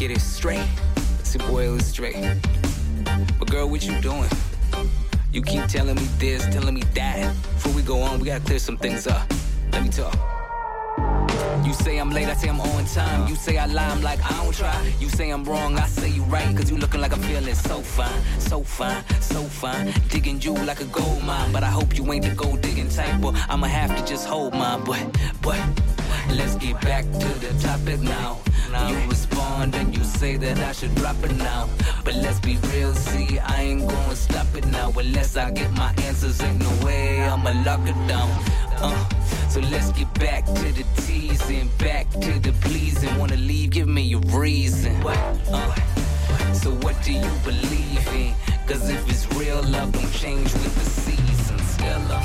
get it straight. It's your boy Illustrate. But girl, what you doing? You keep telling me this, telling me that. Before we go on, we gotta clear some things up. Let me talk. You say I'm late, I say I'm on time. You say I lie, I'm like, I don't try. You say I'm wrong, I say you right. Cause you looking like I'm feeling so fine, so fine, so fine. Digging you like a gold mine. But I hope you ain't the gold digging type. But I'ma have to just hold mine. But let's get back to the topic now. You respond and you say that I should drop it now. But let's be real, see, I ain't gonna stop it now. Unless I get my answers, ain't no way I'ma lock it down. So let's get back to the teasing, back to the pleasing. Wanna leave, give me a reason. So what do you believe in? Cause if it's real love, don't change with the seasons. Hello.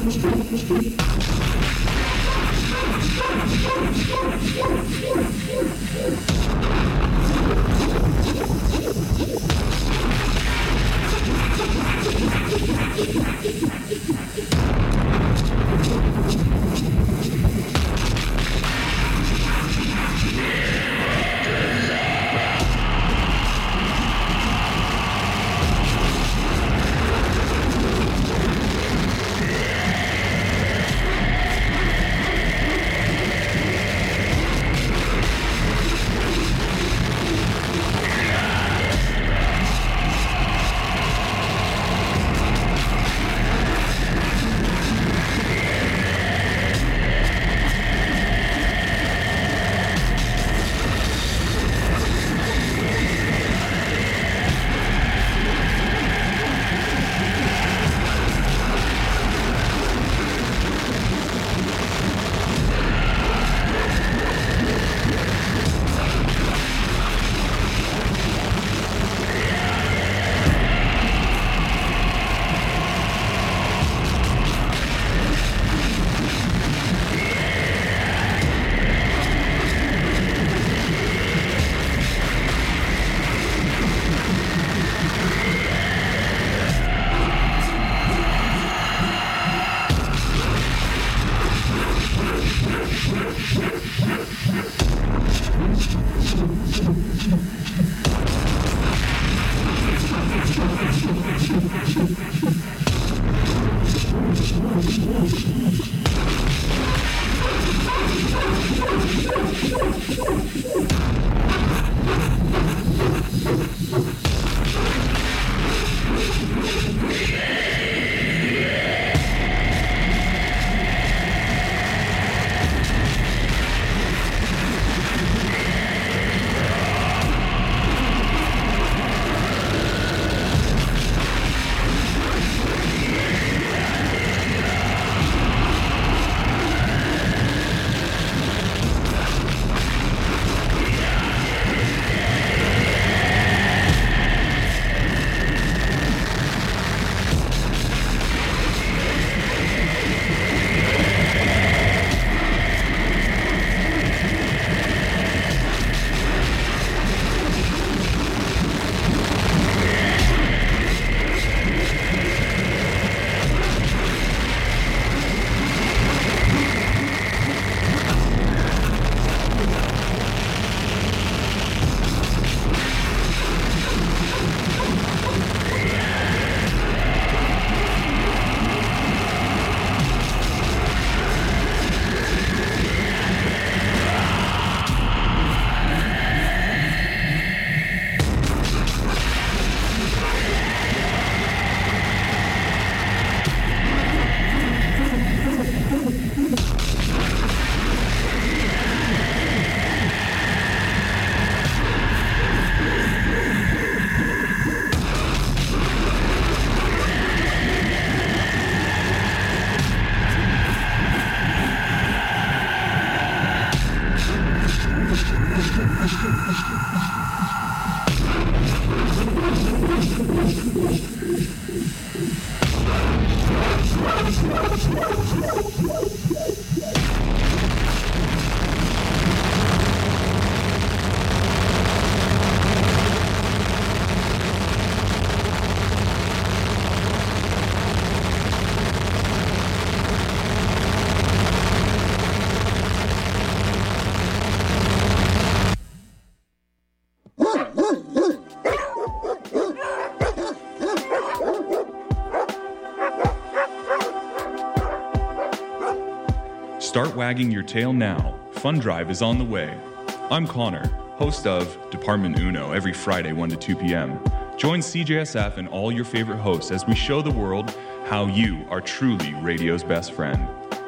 Start wagging your tail now. Fun Drive is on the way. I'm Connor, host of Department Uno every Friday 1 to 2 p.m. Join CJSF and all your favorite hosts as we show the world how you are truly radio's best friend.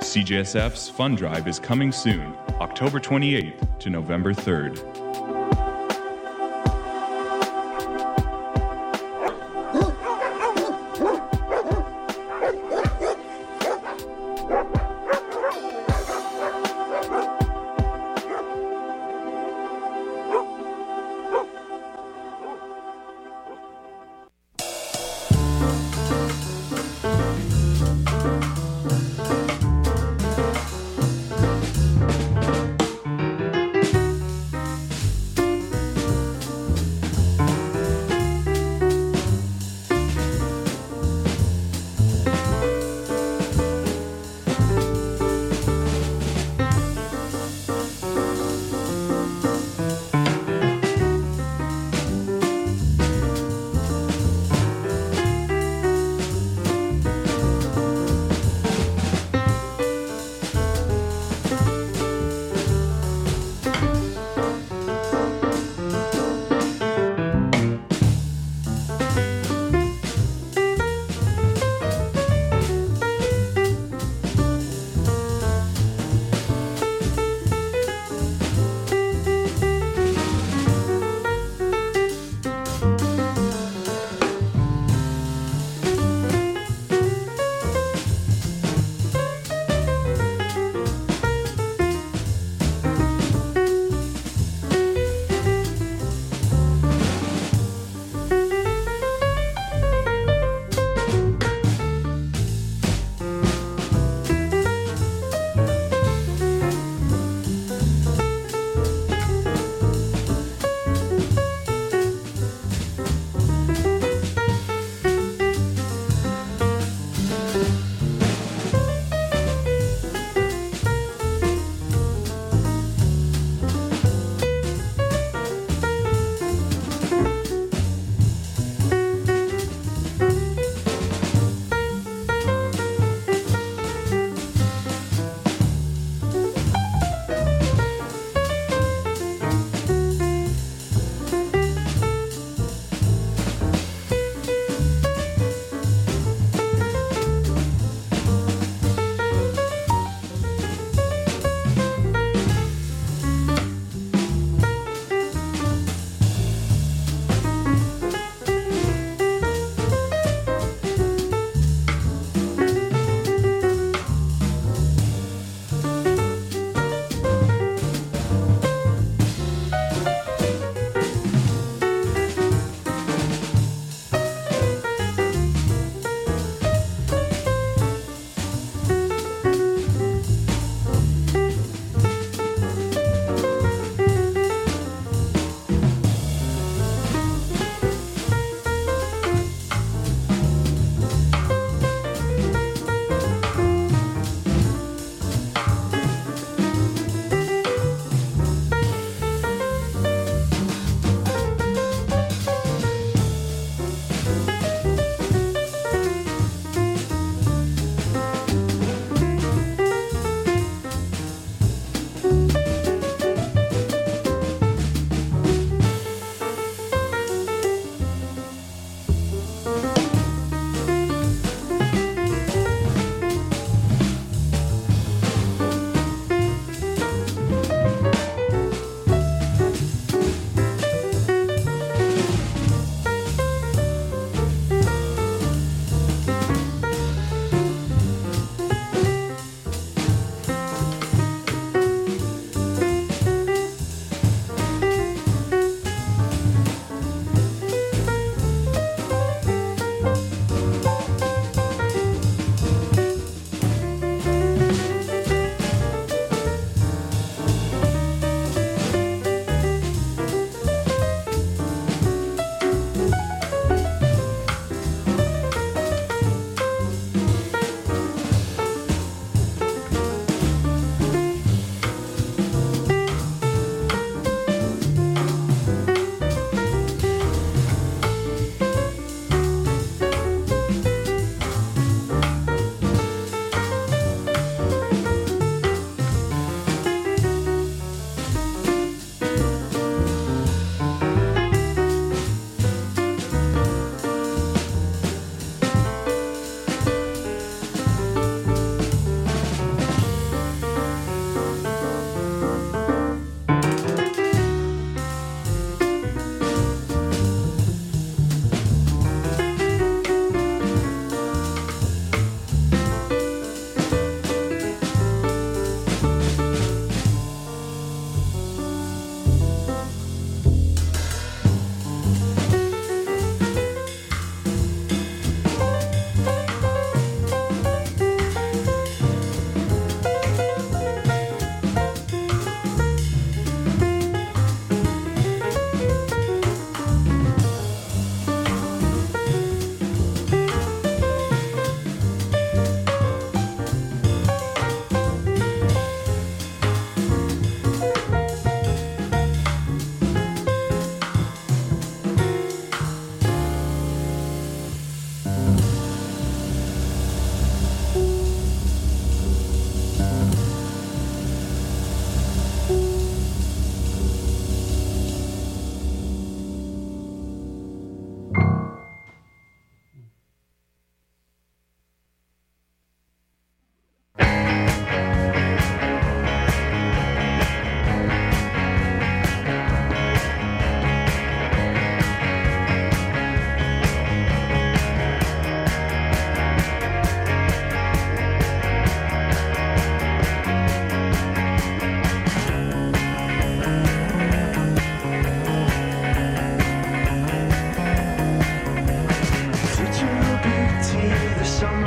CJSF's Fun Drive is coming soon, October 28th to November 3rd.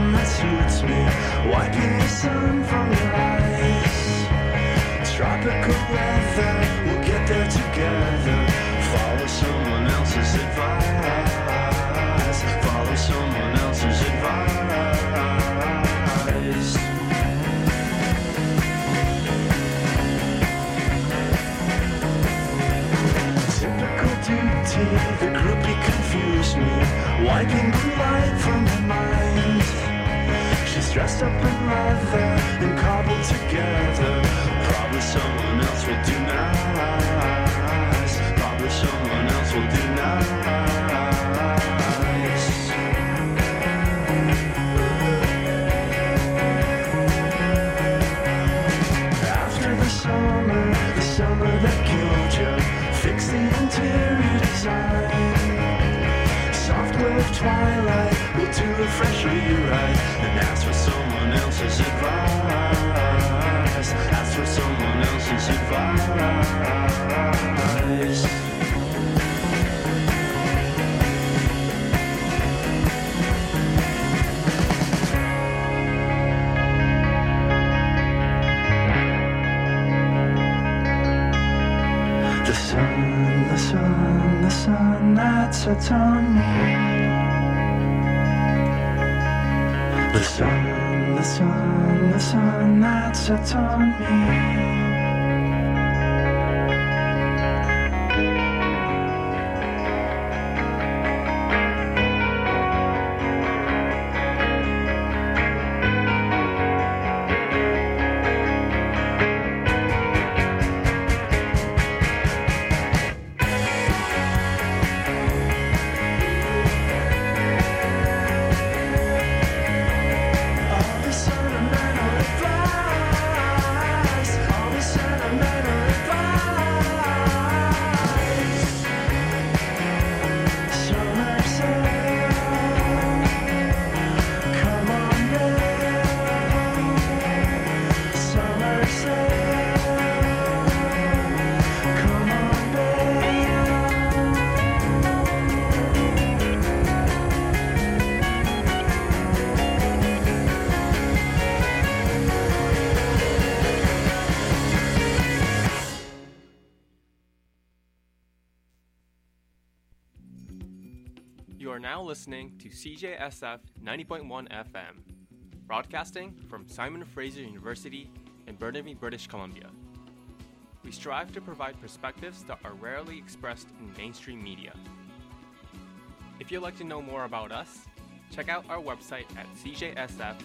one that suits me. Wiping the sun from your eyes. Tropical weather, we'll get there together. Follow someone else's advice. Follow someone else's advice. Typical duty, the groupie confused me. Wiping the light from her mind. She's dressed up in leather and cobbled together. Probably someone else will do nice. Probably someone else will do nice. After the summer that killed you, fix the interior design. Soft wave twilight, we'll do a fresh rewrite and ask for someone else's advice. Ask for someone else's advice. The sun that sets on me. The sun that sets on me. You are now listening to CJSF 90.1 FM, broadcasting from Simon Fraser University in Burnaby, British Columbia. We strive to provide perspectives that are rarely expressed in mainstream media. If you'd like to know more about us, check out our website at cjsf.ca.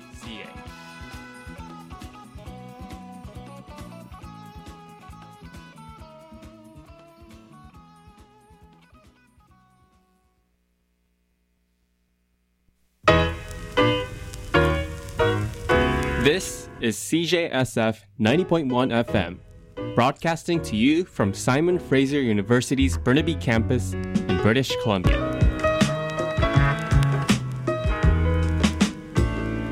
This is CJSF 90.1 FM, broadcasting to you from Simon Fraser University's Burnaby campus in British Columbia.